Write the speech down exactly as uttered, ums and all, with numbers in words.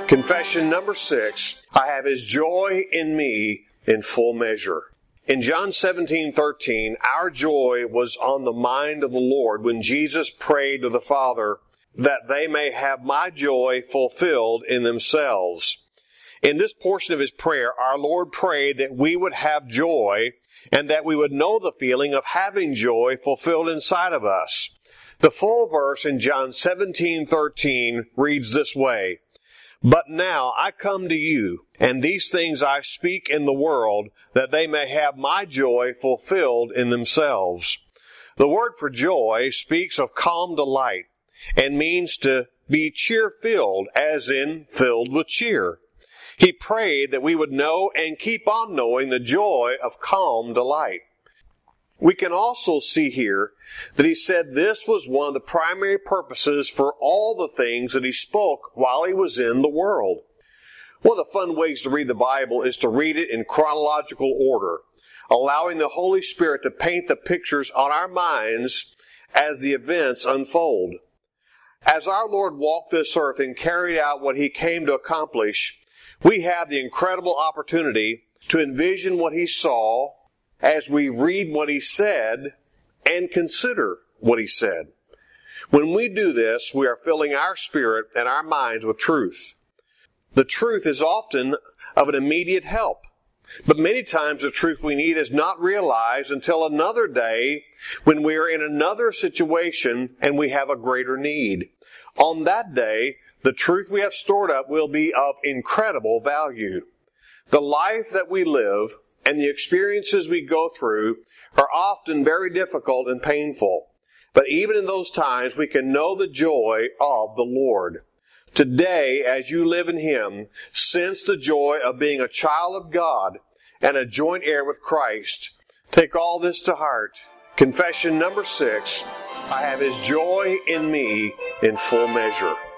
Confession number six, I have His joy in me in full measure. In John seventeen thirteen, our joy was on the mind of the Lord when Jesus prayed to the Father that they may have my joy fulfilled in themselves. In this portion of His prayer, our Lord prayed that we would have joy and that we would know the feeling of having joy fulfilled inside of us. The full verse in John seventeen thirteen reads this way, But now I come to you, and these things I speak in the world, that they may have my joy fulfilled in themselves. The word for joy speaks of calm delight, and means to be cheer-filled, as in filled with cheer. He prayed that we would know and keep on knowing the joy of calm delight. We can also see here that he said this was one of the primary purposes for all the things that he spoke while he was in the world. One of the fun ways to read the Bible is to read it in chronological order, allowing the Holy Spirit to paint the pictures on our minds as the events unfold. As our Lord walked this earth and carried out what He came to accomplish, we have the incredible opportunity to envision what He saw as we read what He said and consider what He said. When we do this, we are filling our spirit and our minds with truth. The truth is often of an immediate help, but many times the truth we need is not realized until another day when we are in another situation and we have a greater need. On that day, the truth we have stored up will be of incredible value. The life that we live and the experiences we go through are often very difficult and painful. But even in those times, we can know the joy of the Lord. Today, as you live in Him, sense the joy of being a child of God and a joint heir with Christ. Take all this to heart. Confession number six, I have His joy in me in full measure.